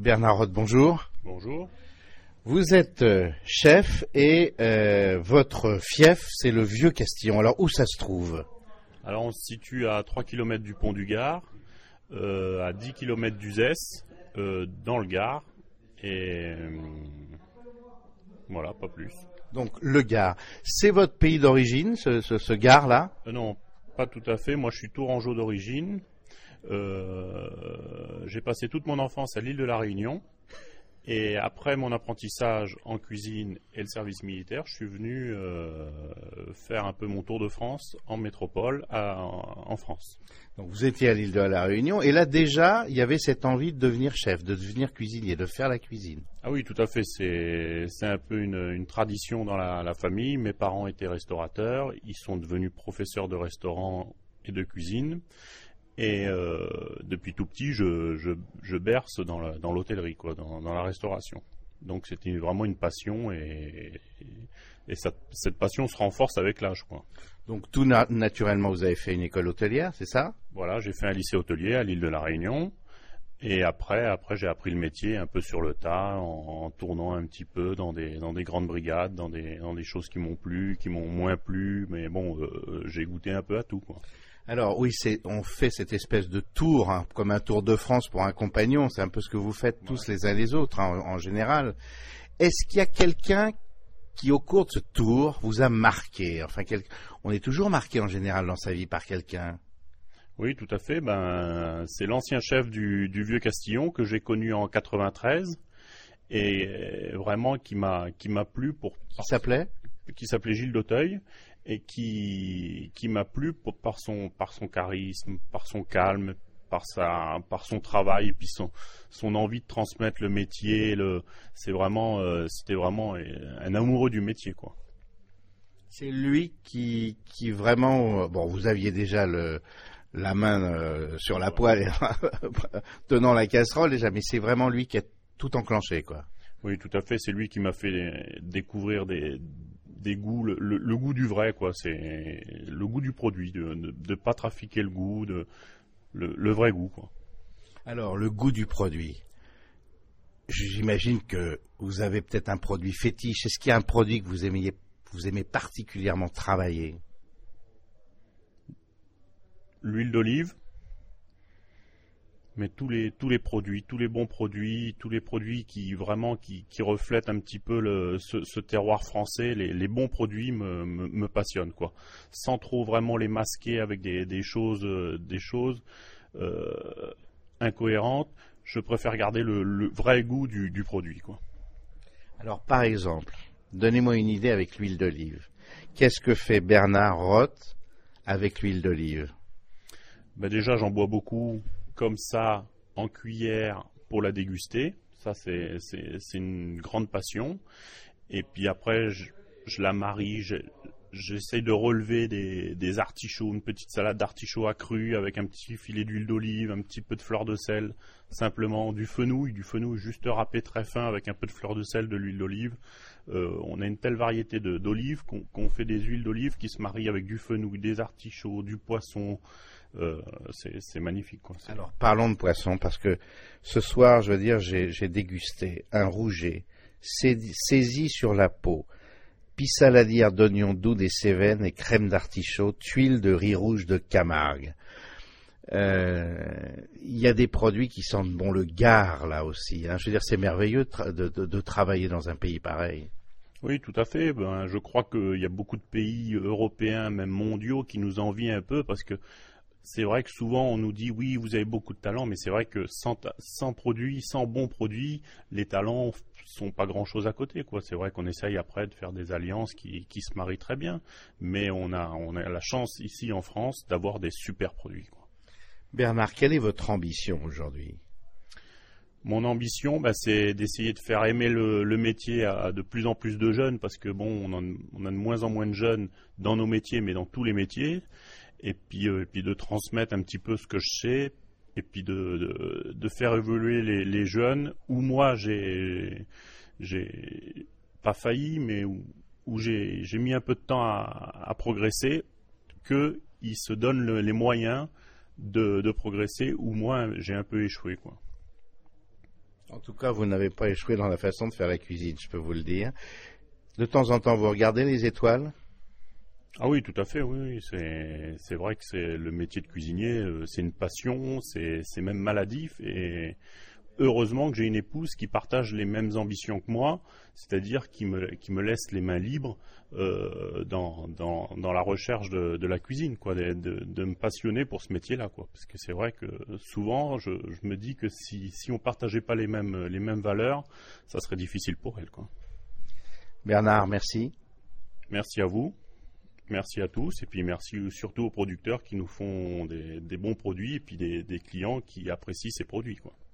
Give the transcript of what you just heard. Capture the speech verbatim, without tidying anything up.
Bernard Roth, bonjour. Bonjour. Vous êtes euh, chef et euh, votre fief, c'est le Vieux-Castillon. Alors, où ça se trouve? Alors, on se situe à trois kilomètres du pont du Gard, euh, à dix kilomètres d'Uzès, euh, dans le Gard, et euh, voilà, pas plus. Donc, le Gard. C'est votre pays d'origine, ce, ce, ce Gard-là? Euh, non, pas tout à fait. Moi, je suis tourangeau d'origine. Euh, j'ai passé toute mon enfance à l'île de la Réunion. Et après mon apprentissage en cuisine et le service militaire, je suis venu euh, faire un peu mon tour de France en métropole, à, en, en France. Donc vous étiez à l'île de la Réunion, et là déjà, il y avait cette envie de devenir chef, de devenir cuisinier, de faire la cuisine. Ah oui, tout à fait, c'est, c'est un peu une, une tradition dans la, la famille. Mes parents étaient restaurateurs, ils sont devenus professeurs de restaurant et de cuisine. Et euh, depuis tout petit, je, je, je berce dans, la, dans l'hôtellerie, quoi, dans, dans la restauration. Donc c'était vraiment une passion, et, et, et ça, cette passion se renforce avec l'âge, quoi. Donc tout na- naturellement, vous avez fait une école hôtelière, c'est ça? Voilà, j'ai fait un lycée hôtelier à l'île de la Réunion. Et après, après j'ai appris le métier un peu sur le tas, en, en tournant un petit peu dans des, dans des grandes brigades, dans des, dans des choses qui m'ont plu, qui m'ont moins plu. Mais bon, euh, j'ai goûté un peu à tout, quoi. Alors oui, c'est, on fait cette espèce de tour, hein, comme un tour de France pour un compagnon, c'est un peu ce que vous faites tous ouais. les uns les autres, hein, en, en général. Est-ce qu'il y a quelqu'un qui, au cours de ce tour, vous a marqué? Enfin, quel... on est toujours marqué en général dans sa vie par quelqu'un. Oui, tout à fait. Ben, c'est l'ancien chef du, du Vieux-Castillon que j'ai connu en quatre-vingt-treize, et vraiment qui m'a, qui m'a plu pour... Qui s'appelait? Qui s'appelait Gilles d'Auteuil. Et qui, qui m'a plu pour, par, son, par son charisme, par son calme, par, sa, par son travail, et puis son, son envie de transmettre le métier. Le, c'est vraiment, euh, c'était vraiment un amoureux du métier, quoi. C'est lui qui, qui vraiment... Bon, vous aviez déjà le, la main euh, sur la poêle, tenant la casserole déjà, mais c'est vraiment lui qui a tout enclenché, quoi. Oui, tout à fait. C'est lui qui m'a fait découvrir des... des goûts, le, le, le goût du vrai, quoi. C'est le goût du produit, de ne pas trafiquer le goût, de, le, le vrai goût, quoi. Alors, le goût du produit. J'imagine que vous avez peut-être un produit fétiche. Est-ce qu'il y a un produit que vous aimez, vous aimez particulièrement travailler? L'huile d'olive. Mais tous les tous les produits, tous les bons produits, tous les produits qui vraiment qui, qui reflètent un petit peu le, ce, ce terroir français, les, les bons produits me, me, me passionnent, quoi. Sans trop vraiment les masquer avec des, des choses des choses euh, incohérentes. Je préfère garder le, le vrai goût du, du produit, quoi. Alors par exemple, donnez-moi une idée avec l'huile d'olive. Qu'est-ce que fait Bernard Roth avec l'huile d'olive? Ben déjà, j'en bois beaucoup comme ça, en cuillère, pour la déguster. Ça, c'est, c'est, c'est une grande passion. Et puis après, je, je la marie, je, j'essaye de relever des, des artichauts, une petite salade d'artichauts accrus avec un petit filet d'huile d'olive, un petit peu de fleur de sel, simplement du fenouil, du fenouil juste râpé très fin avec un peu de fleur de sel, de l'huile d'olive. Euh, on a une telle variété de, d'olives qu'on, qu'on fait des huiles d'olive qui se marient avec du fenouil, des artichauts, du poisson. Euh, c'est, c'est magnifique, quoi. C'est... Alors parlons de poisson, parce que ce soir, je veux dire, j'ai, j'ai dégusté un rouget saisi, saisi sur la peau, pissaladière d'oignons doux des Cévennes et crème d'artichaut, tuiles de riz rouge de Camargue. Euh, il y a des produits qui sentent bon le Gard là aussi, hein. Je veux dire, c'est merveilleux de, tra- de, de, de travailler dans un pays pareil. Oui, tout à fait. Ben, je crois qu'il y a beaucoup de pays européens, même mondiaux, qui nous envient un peu, parce que c'est vrai que souvent on nous dit oui, vous avez beaucoup de talent, mais c'est vrai que sans, ta- sans produits, sans bons produits, les talents sont pas grand chose à côté, quoi. C'est vrai qu'on essaye après de faire des alliances qui, qui se marient très bien, mais on a, on a la chance ici en France d'avoir des super produits, quoi. Bernard, quelle est votre ambition aujourd'hui? Mon ambition, bah, c'est d'essayer de faire aimer le, le métier à de plus en plus de jeunes, parce que bon, on, en, on a de moins en moins de jeunes dans nos métiers, mais dans tous les métiers. Et puis, euh, et puis de transmettre un petit peu ce que je sais, et puis de, de, de faire évoluer les, les jeunes, où moi j'ai, j'ai pas failli, mais où, où j'ai, j'ai mis un peu de temps à, à progresser, qu'ils se donnent le, les moyens de, de progresser, où moi j'ai un peu échoué, quoi. En tout cas, vous n'avez pas échoué dans la façon de faire la cuisine, je peux vous le dire. De temps en temps, vous regardez les étoiles? Ah oui, tout à fait, oui, oui. C'est, c'est vrai que c'est le métier de cuisinier, euh, c'est une passion, c'est, c'est même maladif, et heureusement que j'ai une épouse qui partage les mêmes ambitions que moi, c'est-à-dire qui me, qui me laisse les mains libres euh, dans, dans, dans la recherche de, de la cuisine, quoi, de, de, de me passionner pour ce métier-là, quoi. Parce que c'est vrai que souvent, je, je me dis que si, si on partageait pas les mêmes, les mêmes valeurs, ça serait difficile pour elle, quoi. Bernard, merci. Merci à vous. Merci à tous, et puis merci surtout aux producteurs qui nous font des, des bons produits, et puis des, des clients qui apprécient ces produits, quoi.